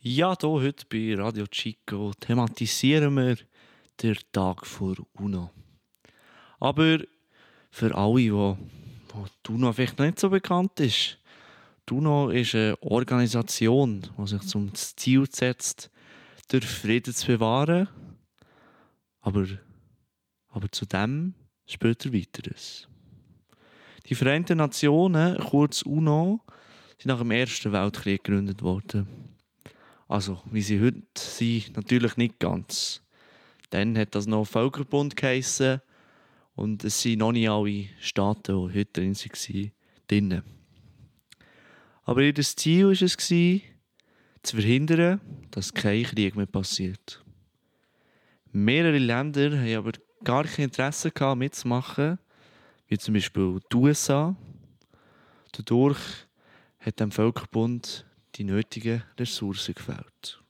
Ja, hier heute bei Radio Chico thematisieren wir den Tag vor UNO. Aber für alle, wo die UNO vielleicht noch nicht so bekannt ist, die UNO ist eine Organisation, die sich zum Ziel setzt, den Frieden zu bewahren, aber zudem später weiteres. Die Vereinten Nationen, kurz UNO, sind nach dem Ersten Weltkrieg gegründet worden. Also, wie sie heute sind, natürlich nicht ganz. Dann hat das noch Völkerbund geheissen und es sind noch nicht alle Staaten, die heute drin waren, drin. Aber ihr Ziel war es, zu verhindern, dass kein Krieg mehr passiert. Mehrere Länder haben aber gar kein Interesse gehabt, mitzumachen, wie zum Beispiel die USA. Dadurch hat dem Völkerbund die nötigen Ressourcen gefällt.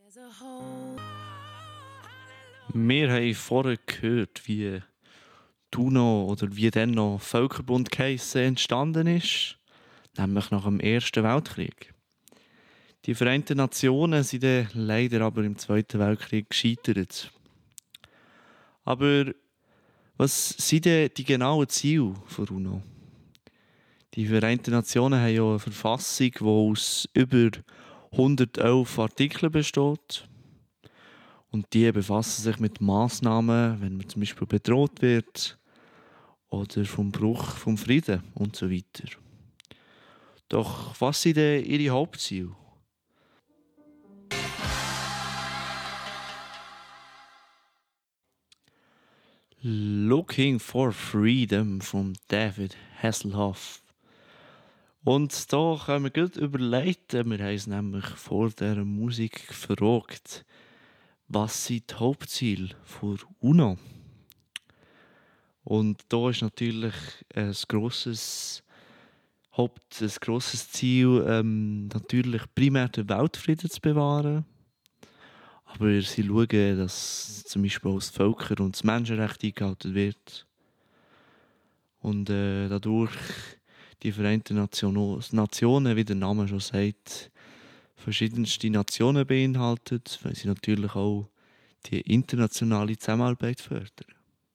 Wir haben vorher gehört, wie die UNO oder wie dann noch Völkerbund geheissen entstanden ist, nämlich nach dem Ersten Weltkrieg. Die Vereinten Nationen sind dann leider aber im Zweiten Weltkrieg gescheitert. Aber was sind denn die genauen Ziele der UNO? Die Vereinten Nationen haben ja eine Verfassung, die aus über 111 Artikeln besteht. Und die befassen sich mit Massnahmen, wenn man zum Beispiel bedroht wird oder vom Bruch vom Frieden und so weiter. Doch was sind denn ihre Hauptziele? Looking for Freedom von David Hasselhoff. Und da können wir gut überleiten, wir haben es nämlich vor dieser Musik gefragt, was sind die Hauptziele der UNO? Und da ist natürlich ein grosses Ziel, natürlich primär den Weltfrieden zu bewahren. Aber sie schauen, dass zum Beispiel auch das Völker- und das Menschenrecht eingehalten wird. Und dadurch die Vereinten Nationen, wie der Name schon sagt, verschiedenste Nationen beinhaltet, weil sie natürlich auch die internationale Zusammenarbeit fördern.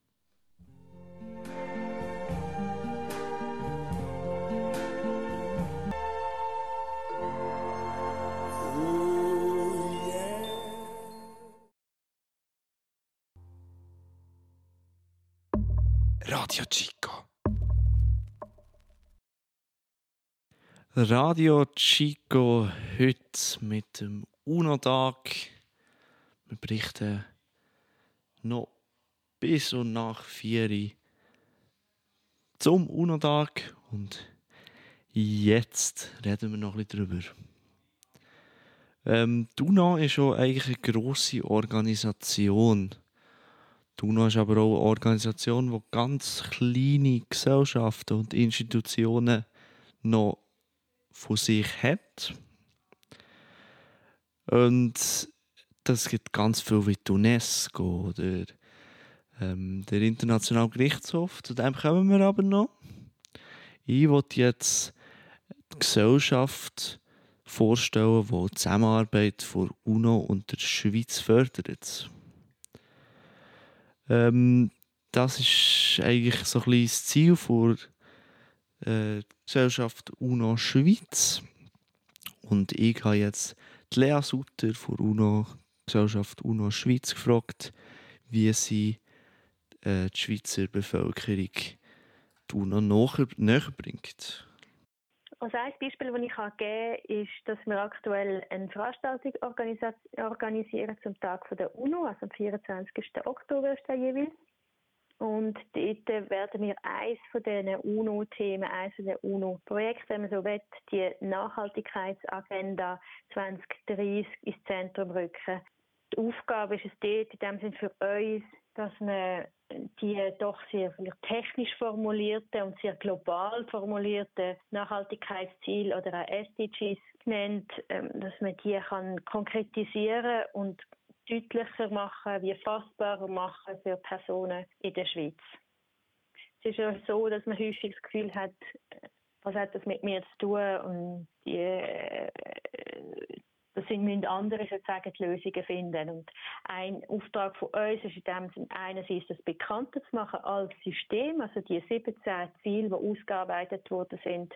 Radio Chico. Radio Chico heute mit dem UNO-Tag. Wir berichten noch bis und nach 4 Uhr zum UNO-Tag und jetzt reden wir noch ein bisschen drüber. Die UNO ist schon eigentlich eine grosse Organisation. Die UNO ist aber auch eine Organisation, die ganz kleine Gesellschaften und Institutionen noch von sich hat. Und das gibt ganz viel wie die UNESCO oder der Internationale Gerichtshof. Zu dem kommen wir aber noch. Ich wollte jetzt die Gesellschaft vorstellen, die die Zusammenarbeit von UNO und der Schweiz fördert. Das ist eigentlich so ein bisschen das Ziel der Gesellschaft UNO Schweiz. Und ich habe jetzt die Lea Sutter von UNO Gesellschaft UNO Schweiz gefragt, wie sie die Schweizer Bevölkerung die UNO näher bringt. Also ein Beispiel, das ich geben kann, ist, dass wir aktuell eine Veranstaltung organisieren zum Tag der UNO, also am 24. Oktober ist der jeweils. Und dort werden wir eines von diesen UNO-Themen, eines von den UNO-Projekten, wenn man so will, die Nachhaltigkeitsagenda 2030 ins Zentrum rücken. Die Aufgabe ist es dort, in dem Sinne für uns, dass man die doch sehr technisch formulierte und sehr global formulierte Nachhaltigkeitsziele oder auch SDGs genannt, dass man die kann konkretisieren und deutlicher machen, wie fassbarer machen für Personen in der Schweiz. Es ist ja so, dass man häufig das Gefühl hat, was hat das mit mir zu tun und das müssen andere sozusagen die Lösungen finden. Und ein Auftrag von uns ist in dem Sinne einerseits das bekannter zu machen als System, also die 17 Ziele, die ausgearbeitet worden sind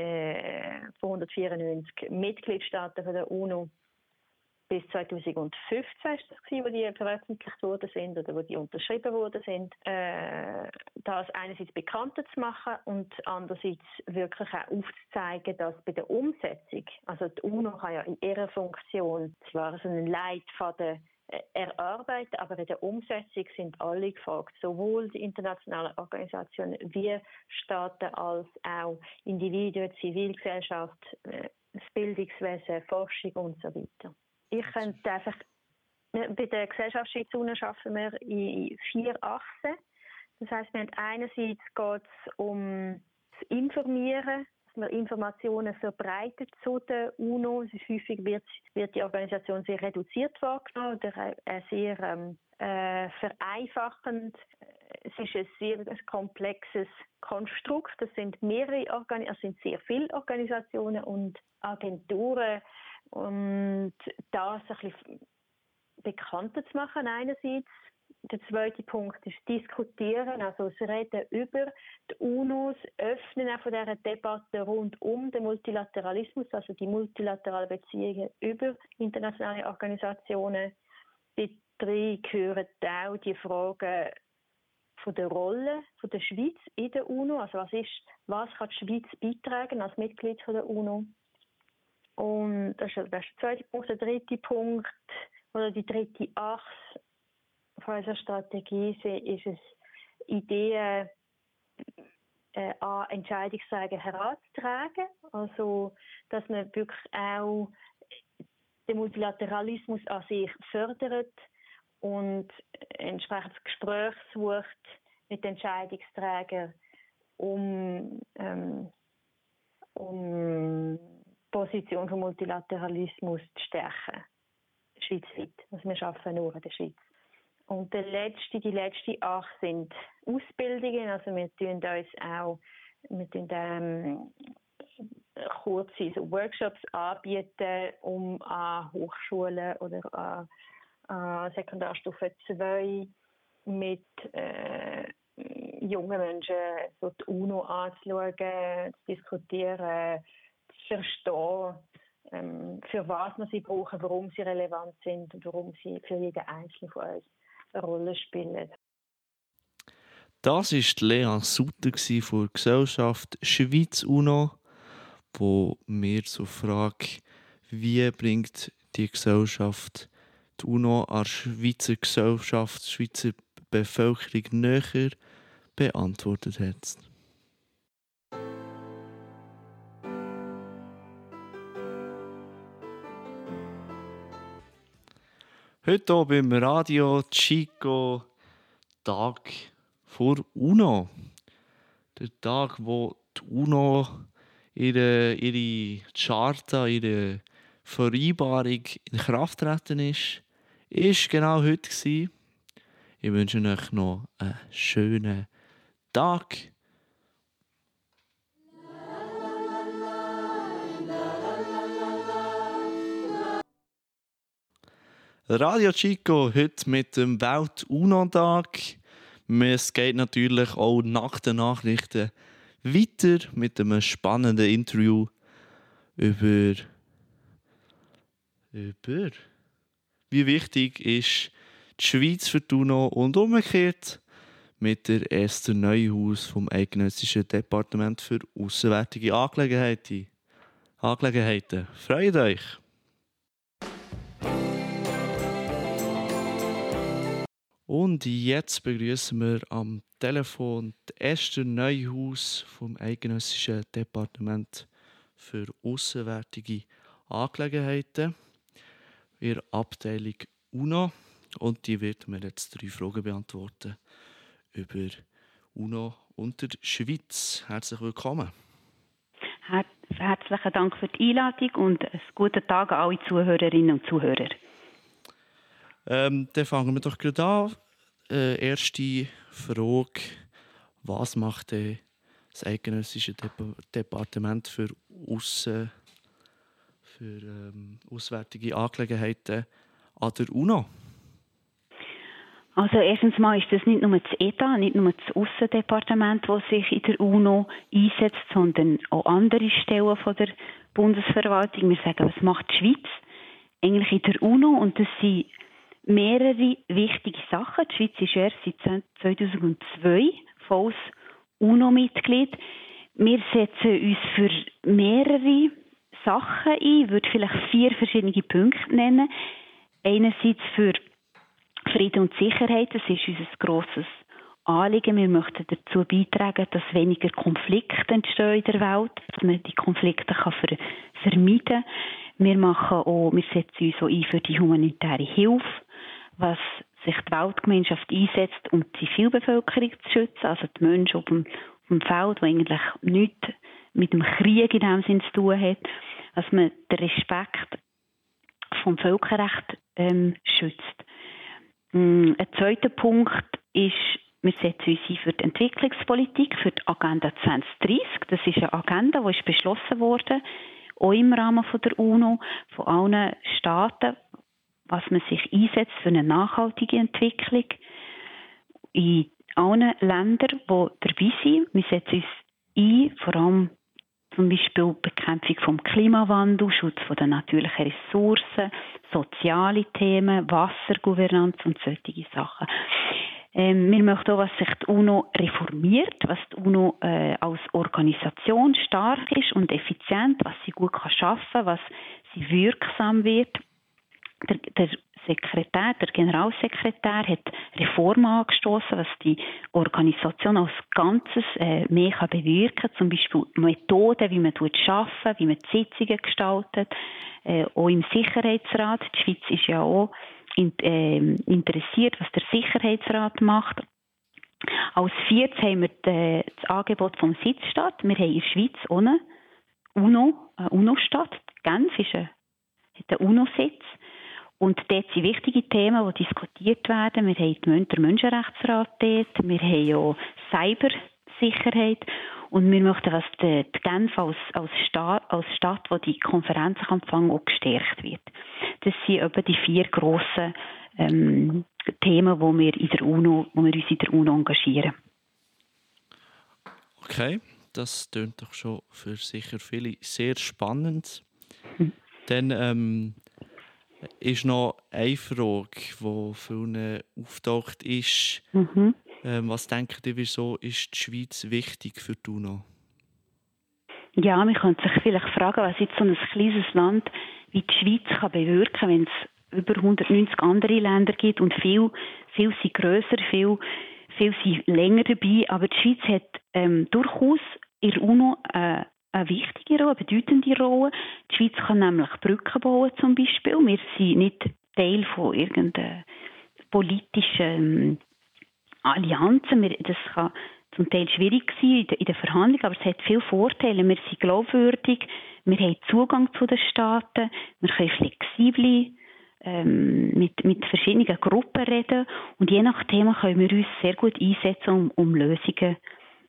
von 194 Mitgliedstaaten von der UNO. Bis 2015 war das, wo die veröffentlicht worden sind oder wo die unterschrieben worden sind. Das einerseits bekannter zu machen und andererseits wirklich auch aufzuzeigen, dass bei der Umsetzung, also die UNO kann ja in ihrer Funktion zwar so einen Leitfaden erarbeiten, aber in der Umsetzung sind alle gefragt, sowohl die internationalen Organisationen wie Staaten als auch Individuen, Zivilgesellschaft, das Bildungswesen, Forschung und so weiter. Ich könnte einfach, bei der Gesellschaftsschweiz UNO arbeiten wir in 4 Achsen. Das heisst, wir haben einerseits geht es um das Informieren, dass man Informationen verbreitet zu der UNO. Es ist häufig wird die Organisation sehr reduziert wahrgenommen oder sehr vereinfachend. Es ist ein sehr komplexes Konstrukt. Es sind es sind sehr viele Organisationen und Agenturen. Und das ein bisschen bekannter zu machen einerseits. Der zweite Punkt ist Diskutieren, also das Reden über die UNO, das Öffnen auch von dieser Debatte rund um den Multilateralismus, also die multilateralen Beziehungen über internationale Organisationen. Die 3 gehören auch die Fragen von der Rolle von der Schweiz in der UNO, also was kann die Schweiz beitragen als Mitglied von der UNO. Und das ist der zweite Punkt. Der dritte Punkt oder die dritte Achse von unserer Strategie ist es, Ideen an Entscheidungsträger heranzutragen. Also, dass man wirklich auch den Multilateralismus an sich fördert und entsprechendes Gespräch sucht mit Entscheidungsträgern, um Position vom Multilateralismus zu stärken, schweizweit. Also wir arbeiten nur in der Schweiz. Und die letzte Achse sind Ausbildungen. Also wir tun kurze Workshops anbieten, um an Hochschulen oder an Sekundarstufe 2 mit jungen Menschen so die UNO anzuschauen, zu diskutieren, zu verstehen, für was wir sie brauchen, warum sie relevant sind und warum sie für jeden Einzelnen von uns eine Rolle spielen. Das war Lea Sutter von der Gesellschaft Schweiz UNO, wo mir zur Frage, wie bringt die Gesellschaft die UNO an die Schweizer Gesellschaft, die Schweizer Bevölkerung näher, beantwortet hat. Heute hier beim Radio Chico Tag vor UNO. Der Tag, wo die UNO ihre Charta, ihre Vereinbarung in Kraft getreten ist genau heute gewesen. Ich wünsche euch noch einen schönen Tag. Radio Chico heute mit dem Welt-UNO-Tag. Es geht natürlich auch nach den Nachrichten weiter mit einem spannenden Interview über wie wichtig ist die Schweiz für die UNO und umgekehrt mit der Esther Neuhaus vom Eidgenössischen Departement für Auswärtige Angelegenheiten. Freut euch! Und jetzt begrüßen wir am Telefon die Esther Neuhaus vom Eidgenössischen Departement für Auswärtige Angelegenheiten in der Abteilung UNO. Und die wird mir jetzt 3 Fragen beantworten über UNO und der Schweiz. Herzlich willkommen. Herzlichen Dank für die Einladung und einen guten Tag an alle Zuhörerinnen und Zuhörer. Dann fangen wir doch gerade an. Erste Frage. Was macht das Eidgenössische Departement für auswärtige Angelegenheiten an der UNO? Also erstens mal ist das nicht nur das ETA, nicht nur das Aussendepartement, das sich in der UNO einsetzt, sondern auch andere Stellen von der Bundesverwaltung. Wir sagen, was macht die Schweiz eigentlich in der UNO? Und das sind mehrere wichtige Sachen. Die Schweiz ist erst seit 2002 volles UNO-Mitglied. Wir setzen uns für mehrere Sachen ein. Ich würde vielleicht 4 verschiedene Punkte nennen. Einerseits für Frieden und Sicherheit, das ist unser grosses Anliegen. Wir möchten dazu beitragen, dass weniger Konflikte entstehen in der Welt, dass man die Konflikte vermeiden kann. Wir setzen uns auch ein für die humanitäre Hilfe, was sich die Weltgemeinschaft einsetzt, um die Zivilbevölkerung zu schützen, also die Menschen auf dem Feld, die eigentlich nichts mit dem Krieg in dem Sinn zu tun hat, dass man den Respekt vom Völkerrecht schützt. Ein zweiter Punkt ist, wir setzen uns ein für die Entwicklungspolitik, für die Agenda 2030. Das ist eine Agenda, die ist beschlossen wurde, auch im Rahmen von der UNO, von allen Staaten, was man sich einsetzt für eine nachhaltige Entwicklung. In allen Ländern, die dabei sind, wir setzen uns ein, vor allem zum Beispiel Bekämpfung vom Klimawandel, Schutz der natürlichen Ressourcen, soziale Themen, Wassergovernanz und solche Sachen. Wir möchten auch, dass sich die UNO reformiert, was die UNO als Organisation stark ist und effizient, was sie gut arbeiten kann, was sie wirksam wird. Der Generalsekretär hat Reformen angestoßen, was die Organisation als Ganzes mehr bewirken kann. Zum Beispiel Methoden, wie man arbeitet, wie man die Sitzungen gestaltet. Auch im Sicherheitsrat. Die Schweiz ist ja auch interessiert, was der Sicherheitsrat macht. Als 4. haben wir das Angebot vom Sitzstaat. Wir haben in der Schweiz auch eine UNO-Stadt. Genf hat einen UNO-Sitz. Und dort sind wichtige Themen, die diskutiert werden. Wir haben den Menschenrechtsrat dort, wir haben auch Cybersicherheit und wir möchten, dass die Genf als Stadt, wo die Konferenzen empfangen, auch gestärkt wird. Das sind etwa die 4 grossen Themen, wo wir uns in der UNO engagieren. Okay, das klingt doch schon für sicher viele sehr spannend. Dann ist noch eine Frage, die vielen auftaucht, ist, was denkt ihr, wieso ist die Schweiz wichtig für die UNO? Ja, man könnte sich vielleicht fragen, was jetzt so ein kleines Land wie die Schweiz kann bewirken kann, wenn es über 190 andere Länder gibt und viel sind grösser, viel sind länger dabei. Aber die Schweiz hat durchaus in der UNO eine wichtige Rolle, eine bedeutende Rolle. Die Schweiz kann nämlich Brücken bauen zum Beispiel. Wir sind nicht Teil von irgendeiner politischen Allianzen. Das kann zum Teil schwierig sein in der Verhandlung, aber es hat viele Vorteile. Wir sind glaubwürdig, wir haben Zugang zu den Staaten, wir können flexibel mit verschiedenen Gruppen reden und je nach Thema können wir uns sehr gut einsetzen, um Lösungen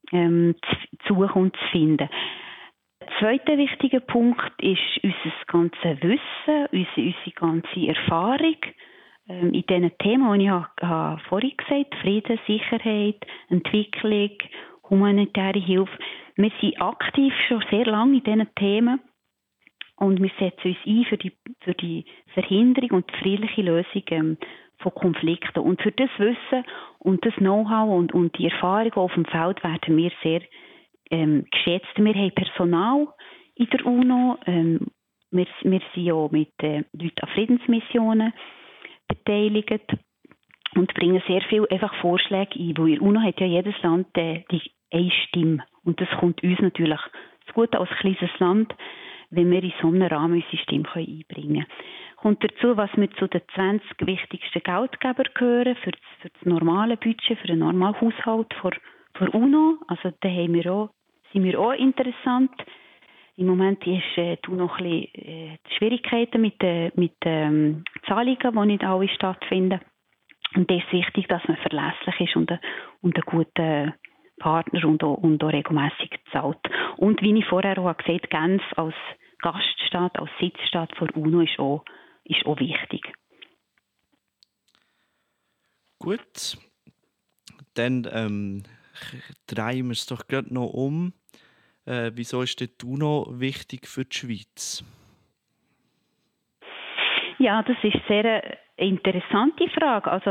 zu suchen und zu finden. Der zweite wichtige Punkt ist unser ganzes Wissen, unsere ganze Erfahrung in diesen Themen, die ich vorhin gesagt habe, Frieden, Sicherheit, Entwicklung, humanitäre Hilfe. Wir sind aktiv schon sehr lange in diesen Themen und wir setzen uns ein für die Verhinderung und die friedliche Lösung von Konflikten. Und für das Wissen und das Know-how und die Erfahrung auf dem Feld werden wir sehr geschätzt. Wir haben Personal in der UNO. Wir sind auch mit Leuten an Friedensmissionen beteiligt und bringen sehr viele einfach Vorschläge ein. Weil in der UNO hat ja jedes Land die eine Stimme. Und das kommt uns natürlich zu gut als kleines Land, wenn wir in so einem Rahmen unsere Stimme einbringen können. Kommt dazu, was wir zu den 20 wichtigsten Geldgebern gehören für das normale Budget, für den normalen Haushalt für UNO. Also da sind wir auch interessant. Im Moment ist die UNO noch ein bisschen Schwierigkeiten mit Zahlungen, die nicht alle stattfinden. Und es ist wichtig, dass man verlässlich ist und ein guter Partner und auch regelmässig zahlt. Und wie ich vorher auch gesagt habe, Genf als Gaststaat, als Sitzstaat der UNO ist auch wichtig. Gut, dann drehen wir es doch gerade noch um. Wieso ist die UNO wichtig für die Schweiz? Ja, das ist eine sehr interessante Frage. Also,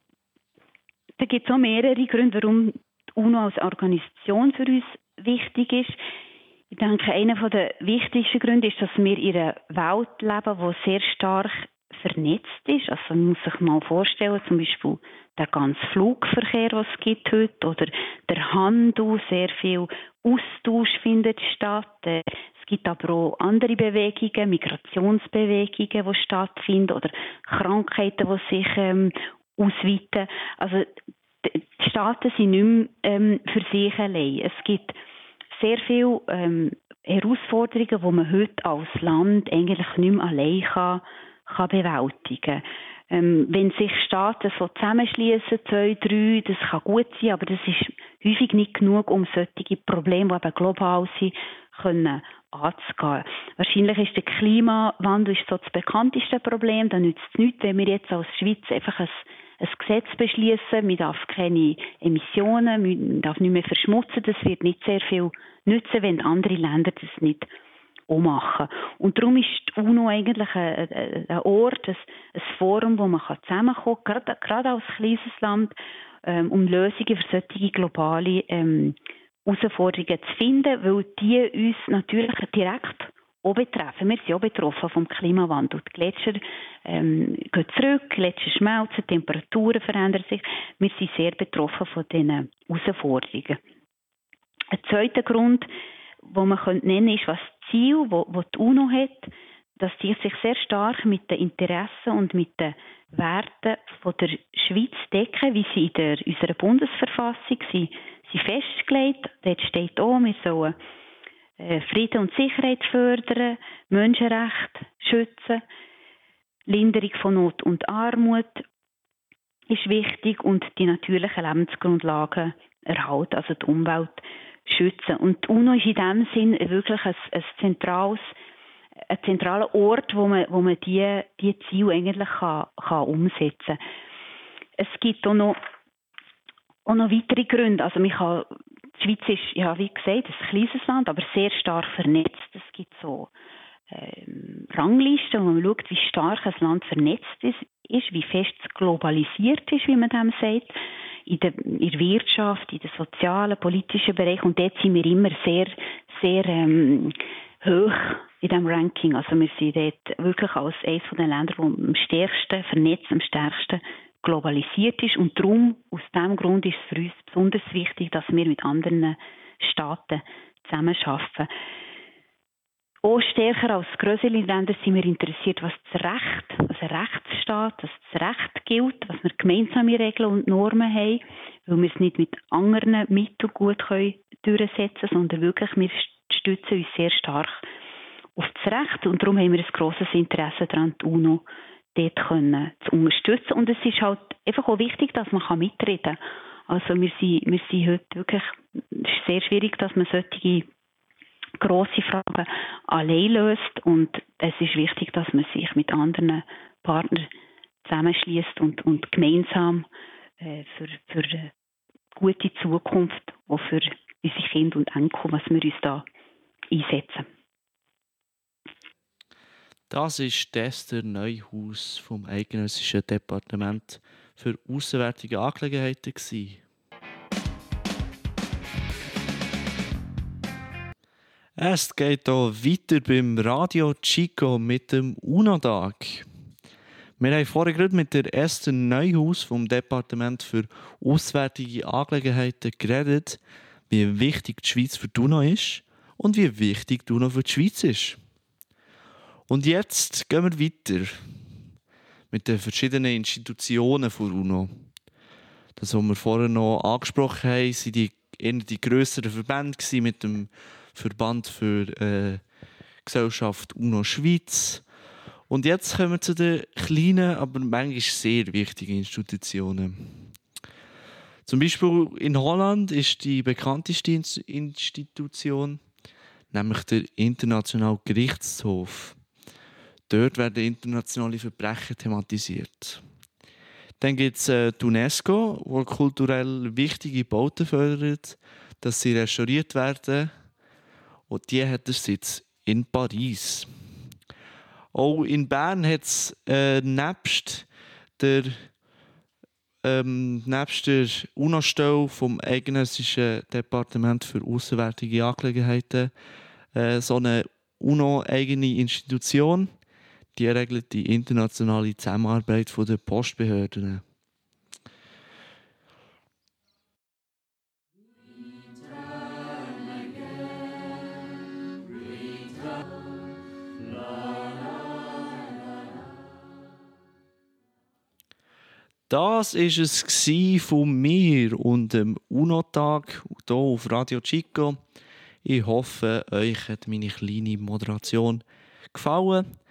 da gibt es auch mehrere Gründe, warum die UNO als Organisation für uns wichtig ist. Ich denke, einer der wichtigsten Gründe ist, dass wir in einer Welt leben, die sehr stark vernetzt ist. Also man muss sich mal vorstellen, zum Beispiel der ganze Flugverkehr, was es gibt heute, oder der Handel, sehr viel Austausch findet statt. Es gibt aber auch andere Bewegungen, Migrationsbewegungen, die stattfinden, oder Krankheiten, die sich ausweiten. Also die Staaten sind nicht mehr für sich allein. Es gibt sehr viele Herausforderungen, die man heute als Land eigentlich nicht mehr allein kann bewältigen. Wenn sich Staaten so zusammenschließen, 2, 3, das kann gut sein, aber das ist häufig nicht genug, um solche Probleme, die eben global sind, anzugehen. Wahrscheinlich ist der Klimawandel so das bekannteste Problem. Da nützt es nichts, wenn wir jetzt als Schweiz einfach ein Gesetz beschließen. Man darf keine Emissionen, man darf nicht mehr verschmutzen. Das wird nicht sehr viel nützen, wenn andere Länder das nicht auch machen. Und darum ist die UNO eigentlich ein Ort, ein Forum, wo man zusammenkommen kann, gerade als kleines Land, um Lösungen für solche globale Herausforderungen zu finden, weil die uns natürlich direkt auch betreffen. Wir sind auch betroffen vom Klimawandel. Die Gletscher gehen zurück, Gletscher schmelzen, die Temperaturen verändern sich. Wir sind sehr betroffen von diesen Herausforderungen. Ein zweiter Grund, den man nennen könnte, ist, was das Ziel, das die UNO hat, dass die sich sehr stark mit den Interessen und mit den Werten von der Schweiz decken, wie sie in unserer Bundesverfassung sind festgelegt. Dort steht auch, wir sollen Frieden und Sicherheit fördern, Menschenrechte schützen, Linderung von Not und Armut ist wichtig und die natürlichen Lebensgrundlagen erhalten, also die Umwelt schützen. Und die UNO ist in diesem Sinn wirklich ein zentraler Ort, wo man diese Ziele eigentlich kann umsetzen kann. Es gibt auch noch weitere Gründe. Also die Schweiz ist, ja, wie gesagt, ein kleines Land, aber sehr stark vernetzt. Es gibt so Ranglisten, wo man schaut, wie stark ein Land vernetzt ist, wie fest es globalisiert ist, wie man dem sagt, in der Wirtschaft, in den sozialen, politischen Bereich. Und dort sind wir immer sehr, sehr hoch in diesem Ranking. Also wir sind dort wirklich als eines der Länder, das am stärksten vernetzt, am stärksten globalisiert ist. Und darum, aus diesem Grund ist es für uns besonders wichtig, dass wir mit anderen Staaten zusammenarbeiten. Auch stärker als grössere Länder sind wir interessiert, was das Recht, was ein Rechtsstaat, dass das Recht gilt, dass wir gemeinsame Regeln und Normen haben, weil wir es nicht mit anderen Mitteln gut durchsetzen können, sondern wirklich, wir stützen uns sehr stark auf das Recht. Und darum haben wir ein grosses Interesse daran, die UNO dort zu unterstützen. Und es ist halt einfach auch wichtig, dass man mitreden kann. Also wir sind heute wirklich, es ist sehr schwierig, dass man solche grosse Fragen allein löst. Und es ist wichtig, dass man sich mit anderen Partnern zusammenschließt und gemeinsam für eine gute Zukunft, auch für unsere Kinder und Enkel, was wir uns da einsetzen. Das ist Esther Neuhaus vom Eidgenössischen Departement für Auswärtige Angelegenheiten. Es geht hier weiter beim Radio Chico mit dem UNO-Tag. Wir haben vorhin gerade mit der Esther Neuhaus vom Departement für Auswärtige Angelegenheiten geredet, wie wichtig die Schweiz für die UNO ist und wie wichtig die UNO für die Schweiz ist. Und jetzt gehen wir weiter mit den verschiedenen Institutionen der UNO. Das, was wir vorher noch angesprochen haben, waren die grösseren Verbände mit dem Verband für Gesellschaft UNO Schweiz. Und jetzt kommen wir zu den kleinen, aber manchmal sehr wichtigen Institutionen. Zum Beispiel in Holland ist die bekannteste Institution nämlich der Internationale Gerichtshof. Dort werden internationale Verbrechen thematisiert. Dann gibt es die UNESCO, die kulturell wichtige Bauten fördert, dass sie restauriert werden. Und die hat den Sitz in Paris. Auch in Bern hat es nebst der UNO-Stelle vom Eidgenössischen Departement für Auswärtige Angelegenheiten so eine UNO-eigene Institution, die regelt die internationale Zusammenarbeit der Postbehörden. Das war es von mir und dem UNO-Tag hier auf Radio Chico. Ich hoffe, euch hat meine kleine Moderation gefallen.